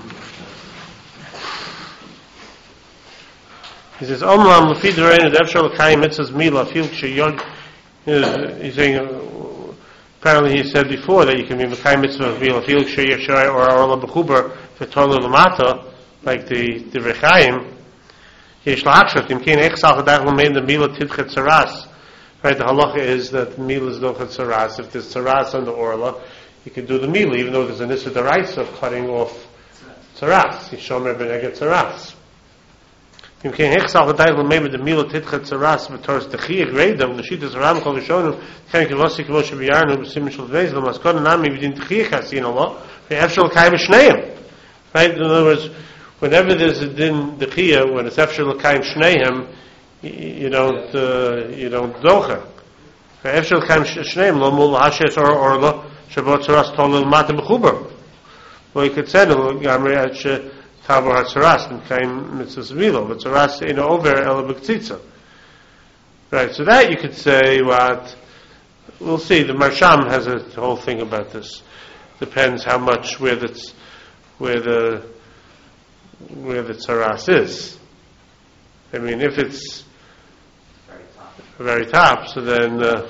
He says, "Omlam lefi d'reinu d'efshar l'kayim mitzvahs mila fil k'sheyod." He's saying, uh, apparently he said before that you can be mekayim mitzvah mila fil k'sheyod or orla b'chubar v'torla l'mata, like the the Rechaim. Yesh la'akshat im kein echsal chadach l'mein the mila tidchet tzaras. Right, the halacha is that mila is dochet tzaras. If there's tzaras on the orla, you can do the mila, even though there's an issa deraisa of cutting off tzaras. Yishomer b'neged tzaras. Im kein hechsal chadach l'mein the mila tidchet tzaras v'toras techiyah greda v'l'shitas ram kol v'shonu ken kivosik v'moshe b'yarnu b'sim shel v'nez l'maskon nami v'din techiyah chasin Allah v'efshel kayim shneim. Right? In other words, whenever there's a din dechiyah, when it's efshel l'kayim shneim, you don't, uh, you don't docha. Efshel l'kayim shneim lo mul hashes or orla Shabbat Saras Tolil Mata B'chubar. Well, you could say, no, Gamri at Tabor HaTzaras, and Kaim Mitzvah Milo, but Tzaras ain't over Ela B'Ktzitza. Right, so that you could say what, we'll see, the Marsham has a whole thing about this. Depends how much, where the, where the, where the Tzaras is. I mean, if it's the very top, so then, uh,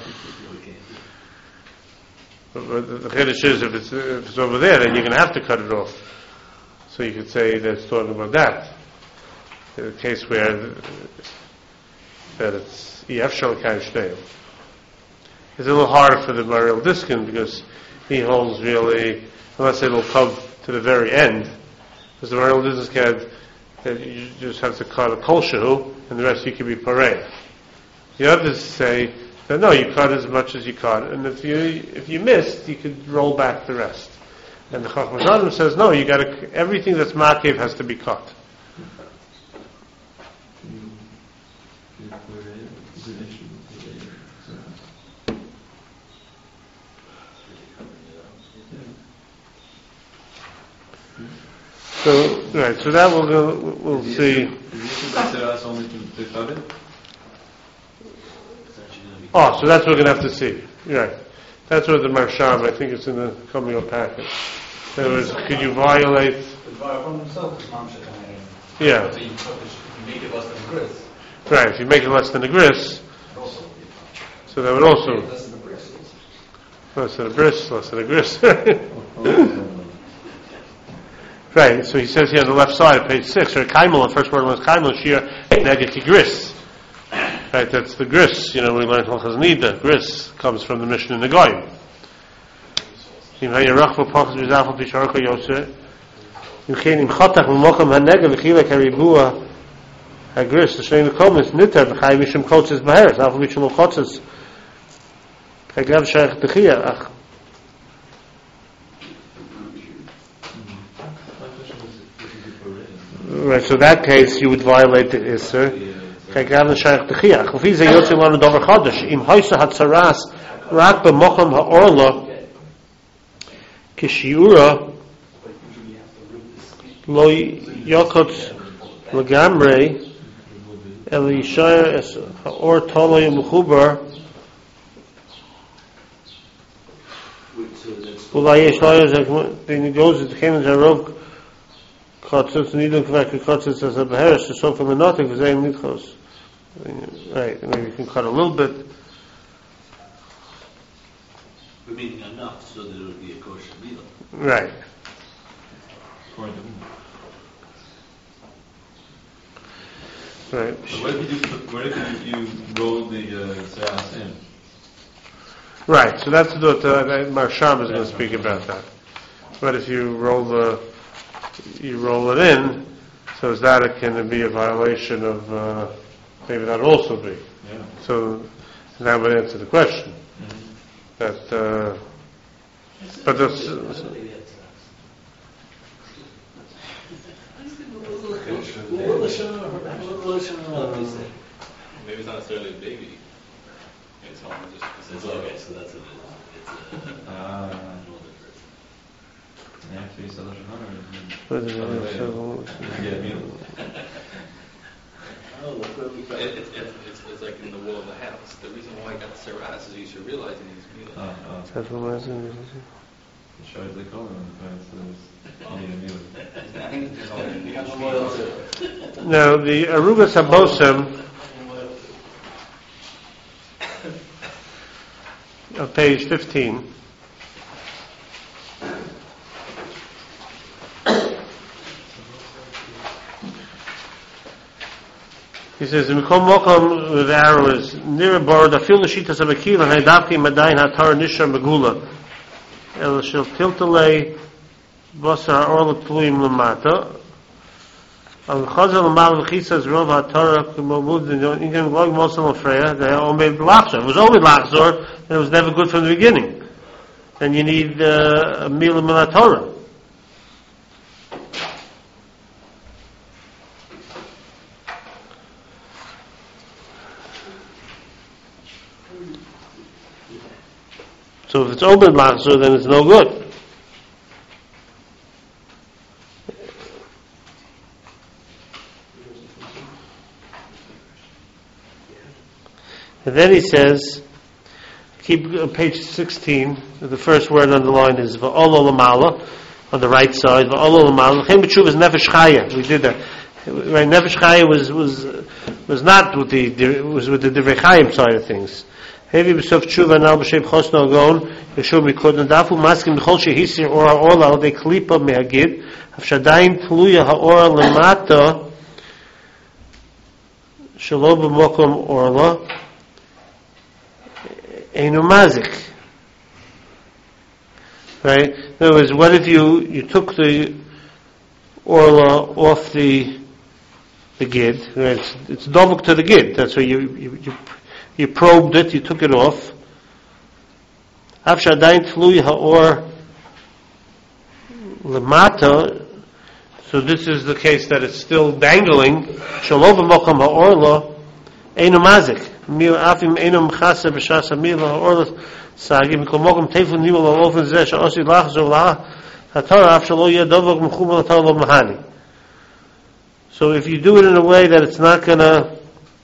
but the Chiddush is, if it's, if it's over there, then you're going to have to cut it off. So you could say that's talking about that. In the case where that it's E F Shal Kain Shteil. It's a little harder for the Mariel Diskin because he holds really, unless it'll come to the very end, because the Mariel Diskin that you just have to cut a kol shehu, and the rest you can be parei. The others say that no, you cut as much as you cut, and if you if you missed, you could roll back the rest. And the Chacham Zadim says no, you got to everything that's makev has to be cut. So right, so that we'll go, we'll see. Oh, so that's what we're going to have to see. Right. That's what the Marsham, I think it's in the coming up packet. In other words, could you violate... Yeah. So you make it less than a gris. Right, if you make it less than a gris, so that would also... Less than a bris. Less than a bris, less than a gris. Right, so he says here on the left side of page six, or Kaimel, the first word was Kaimel, Shir, Negati Gris. Right, that's the gris. You know, we learned Hilchas Nida. Gris comes from the Mishnah in the Goyim. Im hayarach v'pachas v'zafal pisharko yoseh. Im chen im chotach v'mokam ha'nega v'chilek ha'ribua ha'gris. L'shein v'komis nitar v'chai mishim kotzes b'heres. Afal mishim l'chotzes. Ha'gav shayach t'chiyah. Ach. Right, so in that case you would violate the Isser. Kagav l'shayach t'chiyach. L'fi ze yotze lanu dover chodesh. Im hoysa hatzaras rak b'mocham ha'orla kishiura lo yokot l'gamrei el yishayar es ha'or toloy m'chubar ulay yesh loyo then it goes to Chemin Zarok Kotzes nidun kvek kotzes as a beheresh to so from the nothing for zayim nidchos. Right, maybe you can cut a little bit. We're meaning enough so that it would be a kosher meal. Right. Right. So what if you do, what if you, you roll the uh, Seras in? Right, so that's what uh, Marsham is going to speak about that. But if you roll the, you roll it in, so is that it can be a violation of, uh, maybe that also be. Yeah. So that would answer the question. Mm-hmm. That, uh, but this, Maybe it's not necessarily a baby. Maybe it's not just It's okay, so that's a, it's a, Ah. Actually, so there's But, uh, another. so- Yeah, meal. oh, look where we got It, it, it, it's, it's like in the wall of the house. The reason why I got the Seras is you should realize in these meals. Oh, oh. That's what I'm asking. Show the color on the pants. So you need a meal. I think there's all Now, the Aruba Sabosim of page fifteen. He says, "In Mikom Mokom, the arrow is near a board. I feel the shitas of a keel and Haydavki Madain Hatar Nishar Megula. El Shel Tiltale Basar Orla Tluim Lamata. Al Chazal Mal V'Chisas Rov HaTorah K'Momud Ingan Glog Mosel Afreya. They are Omed Lachzor. It was only Lachzor, and it was never good from the beginning. And you need uh, a meal of Torah. So if it's Obed Machzor, then it's no good. And then he says, keep uh, page sixteen, the first word underlined is Va'olo Lamala, on the right side, Va'olo Lamala. L'chein b'tshuva is Nefesh Chaya. We did that. Right, Nefesh Chaya was, was, was not with the, was with the Divrei Chaim side of things. Hevi b'sof tshuva now b'shem chosno agon, yeshua mikod, and dafu maskim d'chol shehisir ora orla al de klipa mehagid, hafshadayin tluya ha'ora lemata, shelo b'mokom orla, Einu mazik. Right? In other words, what if you, you took the orla off the the gid? Right? It's, it's dovuk to the gid. That's why you, you you you probed it, you took it off. After adayin tluy haor lemata. So this is the case that it's still dangling. Shalov v'mocham haorla einu mazik. Mil afim enum chasa b'shas amila or sagim kolmogam tefun nivel alofen zeh she'osi lachzor la haTorah af shelo yadovok mechumel haTorah lo mahani. So if you do it in a way that it's not gonna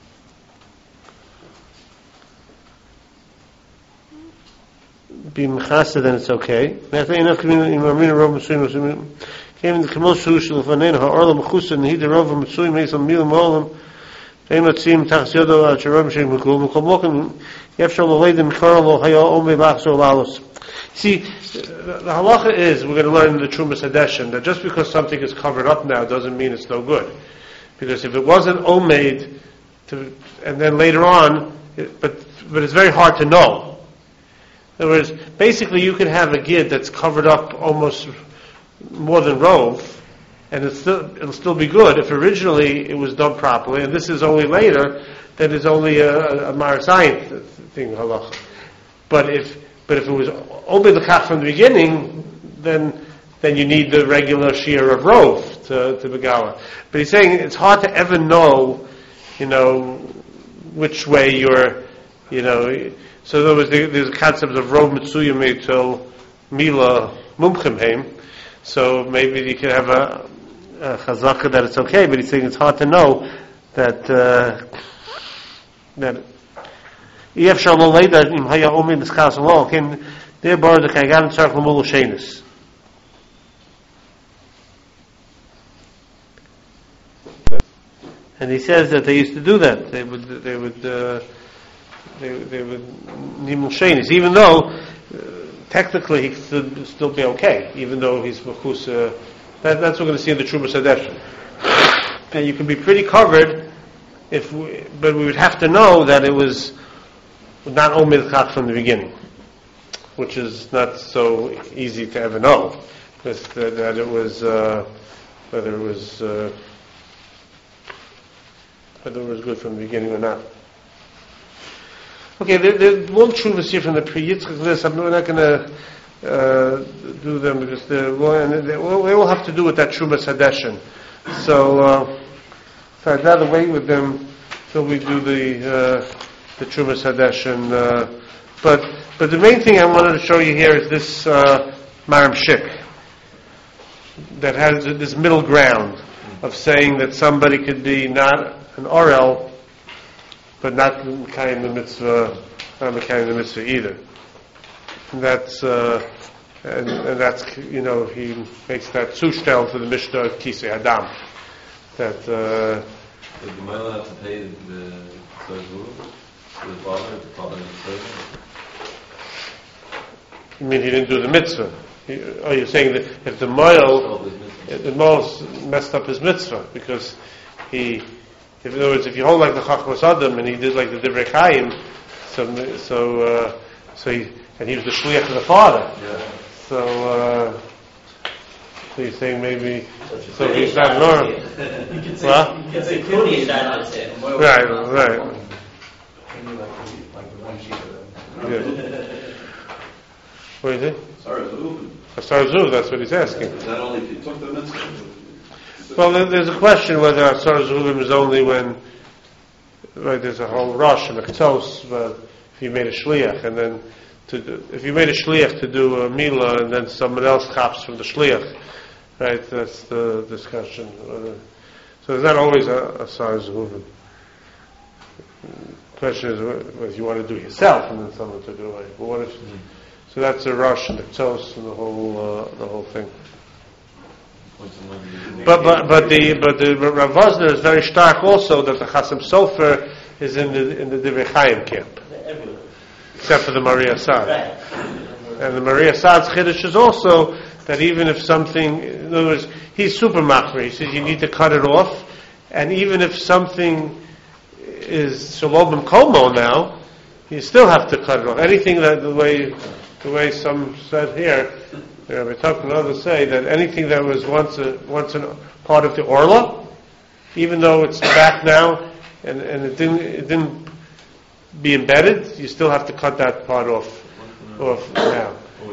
be mechasa, then it's okay. After enough community in Marina Rov Mitzuim came in the Kemosu Shulfanena ha'orla mechusa and he the Rov Mitzuim Meisam Milam Olam. Ein matzim tachas yodo acharom shem mekul mekomokim yefshal loleidim karlo hayo omei bachzor lalos. See, the halacha is, we're going to learn in the Trumas Hadeshin, that just because something is covered up now doesn't mean it's no good. Because if it wasn't omeid, to, and then later on, it, but but it's very hard to know. In other words, basically you can have a gid that's covered up almost more than rove, and it's still, it'll still be good. If originally it was done properly, and this is only later, then it's only a, a Marasayan thing, halacha. But if but if it was only the kach from the beginning, then then you need the regular shear of rove to to begala. But he's saying it's hard to ever know, you know, which way you're, you know. So there was the, there's a concept of rove mitzuyim till mila mumchimheim. So maybe you could have a Uh, chazaka that it's okay, but he's saying it's hard to know that uh, that if shalom leida im haya omi niskas lo can there bar the kaigan tzarch lemulu shenis. And he says that they used to do that. They would they would uh, they they would nimul shenis, even though uh, technically he could still be okay, even though he's mechus. Uh, That, that's what we're going to see in the Trumas Hadeshin. And you can be pretty covered, if we, but we would have to know that it was not Omid Chach from the beginning, which is not so easy to ever know, that, that it was, uh, whether it was, uh, whether it was good from the beginning or not. Okay, there, there one Trumas here from the Pre-Yitzchak list. I'm not going to Uh, do them because they will have to do with that Trumas Hadeshin. So, uh, so I'd rather wait with them till we do the uh, the Trumas Hadeshin. Uh, but but the main thing I wanted to show you here is this uh, Maram Shik that has this middle ground of saying that somebody could be not an Orel, but not kind of mitzvah, not kind of mitzvah either. And that's uh, and, and that's you know he makes that zushtel to the Mishnah of Kisei Hadam that. Uh, Is the male have to pay the tzarzu to the father, the father and the son? You mean he didn't do the mitzvah? He, oh, you're saying that if the male, the male messed up his mitzvah because he, in other words, if you hold like the Chachmas Adam and he did like the Divrei Chaim, so so uh, so he. And he was the shliach of the father. Yeah. So, uh, so you're saying maybe, so he's not normal. You could say, well? you could say Cody is not it. Right, right. Yeah. What is it? Sarzuv. Sarzuv, that's what he's asking. Is that only if you took the mitzvah? Well, there's a question whether Sarzuvim is only when, right, there's a whole rush and a ktos, but if you made a shliach, and then to do, if you made a shliach to do a milah and then someone else chops from the shliach, right? That's the discussion. Uh, so there's not always a, a size movement. The question is whether you want to do it yourself and then someone took it away. But what if? Mm-hmm. So that's a rush and the tos and the whole uh, the whole thing. But but but the but the Rav Wosner is very stark also that the Chasam Sofer is in the in the Divrei Chaim camp, except for the Maria Sad. And the Maria Sad's chiddush is also that even if something, in other words, he's super machmir. He says you need to cut it off, and even if something is shalom komo now, you still have to cut it off. Anything that the way the way some said here. Yeah, we're talking others say that anything that was once a, once a part of the orla, even though it's back now and, and it didn't it didn't be embedded, you still have to cut that part off off now.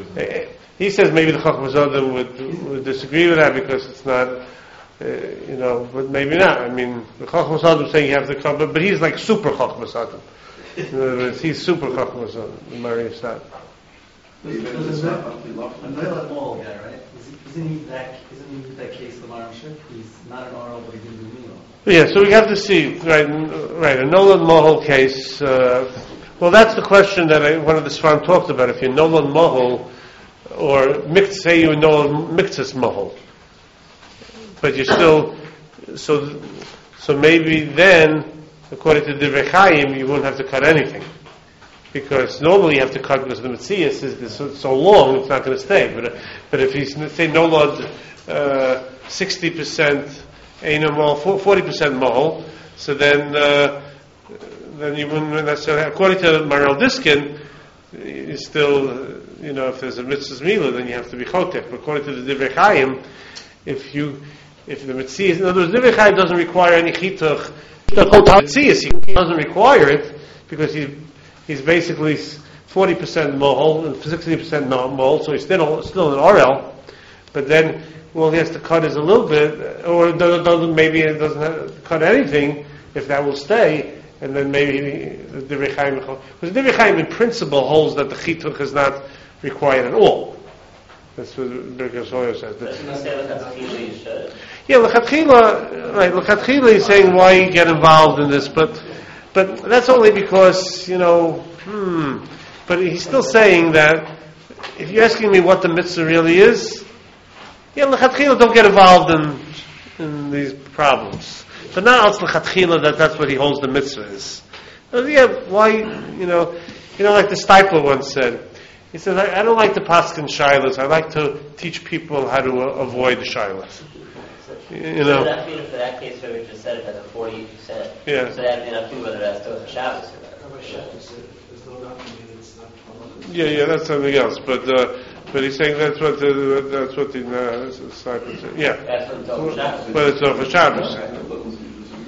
He says maybe the Chacham Zodim would would disagree with that because it's not, uh, you know, but maybe not. I mean, the Chacham Zodim saying you have to cut, but, but he's like super Chacham Zodim. In other words, he's super Chacham Zodim. The Maria Sad. Because a Noel Mall guy, right? Isn't he that? Isn't he that case the Maramshir? He's not an oral, but he didn't do Milo. Yeah, so we have to see, right? Right, a Nolan Mohol case. Uh, well, that's the question that I, one of the Sfarim talked about. If you're Nolan Mohol, or mix, say you Nolan Mixus Mohol, but you're still so so maybe then, according to the Divrei Chaim, you wouldn't have to cut anything. Because normally you have to cut because the Metzias is, is so, so long, it's not going to stay. But but if he's, say, no lod sixty percent Einam forty percent Mohol, so then uh, then you wouldn't necessarily, according to Maral Diskin, you still, uh, you know, if there's a Mitzvah's Milah, then you have to be Chotek. But according to the Divrei Chaim, if you, if the Metzias, in other words, Divrei Chaim doesn't require any Chituch, the Metzias, he doesn't require it, because he He's basically forty percent mohol and sixty percent mohol, so he's still still an R L. But then, well, he has to cut is a little bit, or doesn't maybe it doesn't have to cut anything if that will stay, and then maybe the Divrei Chaim, because the Divrei Chaim in principle holds that the chituch is not required at all. That's what Birkas Hoyer says. Yeah, l'chatchila, right? L'chatchila is saying why get involved in this, but. But that's only because, you know, hmm. But he's still saying that if you're asking me what the mitzvah really is, yeah, l'chatchila, don't get involved in in these problems. But not as l'chatchila that that's what he holds the mitzvah is. So, yeah, why, you know, you know, like the Stipler once said. He said, I, I don't like to paskin shilas. I like to teach people how to uh, avoid shilas. You know. So that mean for that case where we just said it as a forty percent. Yeah. So that mean not to whether that's still a Shabbos or not. Yeah, yeah, that's something else. But uh, but he's saying that's what the that's what the uh, disciples said. Yeah. That's what it's over Shabbos. But it's over Shabbos.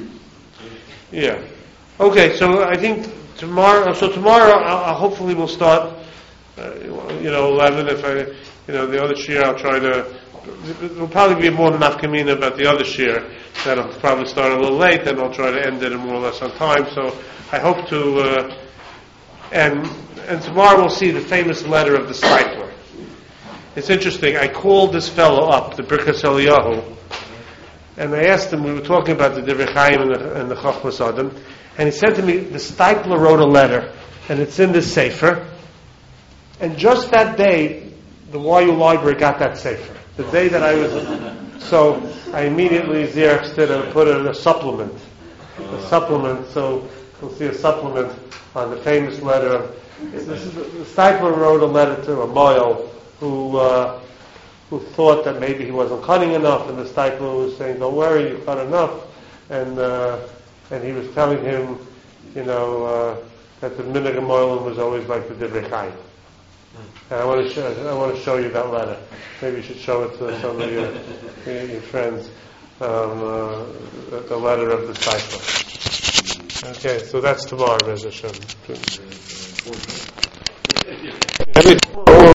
Yeah. Okay, so I think tomorrow. So tomorrow, I'll, I'll hopefully we'll start. Uh, you know, eleven. If I, you know, the other year I'll try to. There'll probably be more nafkamina about the other shir. That'll probably start a little late, and I'll try to end it more or less on time. So I hope to. Uh, and and tomorrow we'll see the famous letter of the Stipler. It's interesting. I called this fellow up, the Birkas Eliyahu, and I asked him. We were talking about the Divrei Chaim and the, and the Chachmas Adam, and he said to me, the Stipler wrote a letter, and it's in this sefer. And just that day, the Y U library got that sefer. The day that I was, so I immediately xeroxed it and put it in a supplement. A supplement, so you'll see a supplement on the famous letter. This is, the Stipler wrote a letter to a Moyle who uh, who thought that maybe he wasn't cutting enough, and the Stipler was saying, "Don't worry, you cut enough." And uh, and he was telling him, you know, uh, that the Minhag Moyle was always like the Divrei Chaim. And I want to show, I want to show you that letter. Maybe you should show it to some of your, your friends. Um, uh, the letter of the Stipler. Okay, so that's tomorrow, Rez Hashem. Every